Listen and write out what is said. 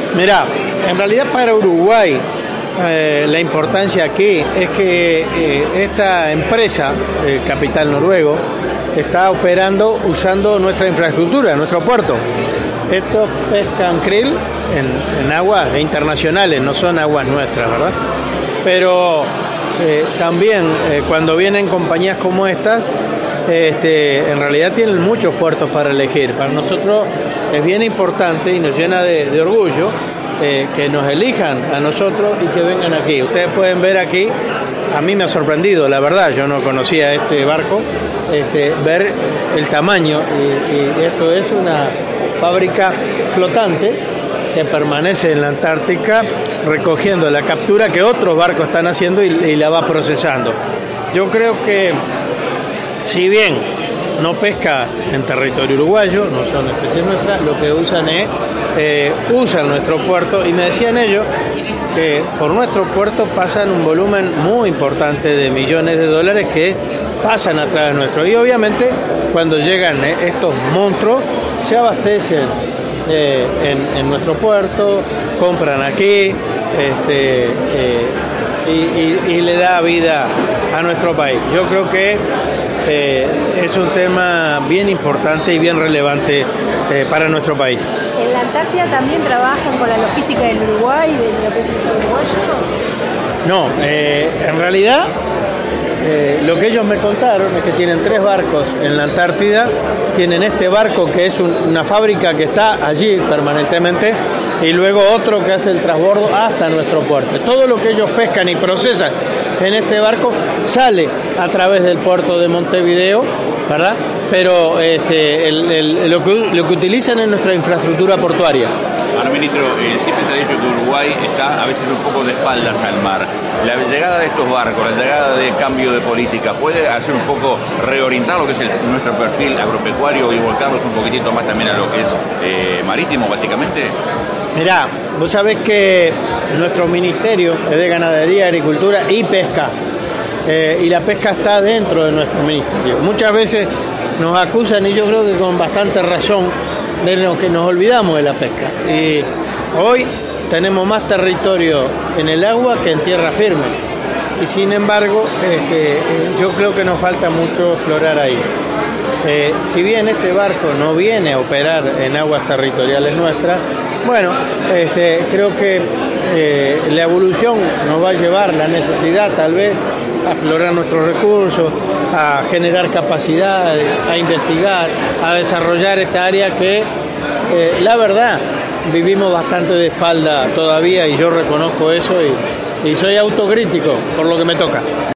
Mirá, en realidad para Uruguay la importancia aquí es que esta empresa, Capital Noruego, está operando usando nuestra infraestructura, nuestro puerto. Estos pescan krill en aguas internacionales, no son aguas nuestras, ¿verdad? Pero también cuando vienen compañías como estas, en realidad tienen muchos puertos para elegir. Para nosotros es bien importante y nos llena de orgullo que nos elijan a nosotros y que vengan aquí. Ustedes pueden ver aquí, a mí me ha sorprendido, la verdad, yo no conocía este barco, ver el tamaño y esto es una fábrica flotante que permanece en la Antártica recogiendo la captura que otros barcos están haciendo y la va procesando. Yo creo que si bien no pesca en territorio uruguayo, no son especies nuestras, lo que usan es usan nuestro puerto, y me decían ellos que por nuestro puerto pasan un volumen muy importante de millones de dólares que pasan a través nuestro, y obviamente cuando llegan estos monstruos se abastecen en nuestro puerto, compran aquí y le da vida a nuestro país. Yo creo que es un tema bien importante y bien relevante para nuestro país. ¿En la Antártida también trabajan con la logística del Uruguay, de lo que es el Estado uruguayo? No, en realidad lo que ellos me contaron es que tienen 3 barcos en la Antártida, tienen este barco que es una fábrica que está allí permanentemente, y luego otro que hace el transbordo hasta nuestro puerto. Todo lo que ellos pescan y procesan en este barco sale a través del puerto de Montevideo, ¿verdad? Pero lo que utilizan es nuestra infraestructura portuaria. Ahora, ministro, siempre se ha dicho que Uruguay está a veces un poco de espaldas al mar. La llegada de estos barcos, la llegada de cambio de política, ¿puede hacer un poco reorientar lo que es nuestro perfil agropecuario y volcarnos un poquitito más también a lo que es marítimo, básicamente? Mirá, vos sabés que nuestro ministerio es de Ganadería, Agricultura y Pesca, y la pesca está dentro de nuestro ministerio. Muchas veces nos acusan, y yo creo que con bastante razón, de lo que nos olvidamos de la pesca. Y hoy tenemos más territorio en el agua que en tierra firme. Y sin embargo, yo creo que nos falta mucho explorar ahí. Si bien este barco no viene a operar en aguas territoriales nuestras, bueno, creo que la evolución nos va a llevar, la necesidad tal vez, a explorar nuestros recursos, a generar capacidad, a investigar, a desarrollar esta área que, la verdad, vivimos bastante de espalda todavía, y yo reconozco eso y soy autocrítico por lo que me toca.